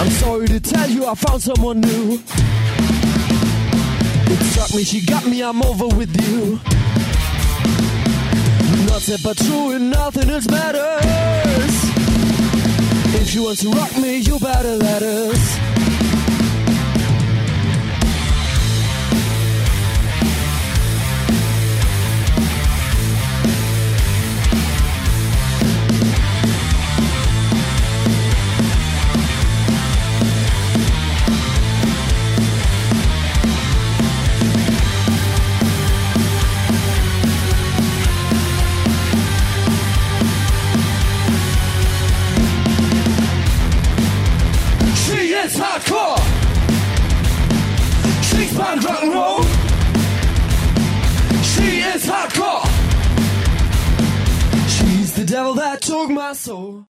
I'm sorry to tell you I found someone new. It struck me, she got me, I'm over with you. Not said but true and nothing else matters. If you want to rock me, you better let us. It's hardcore. She's punk rock and roll. She is hardcore. She's the devil that took my soul.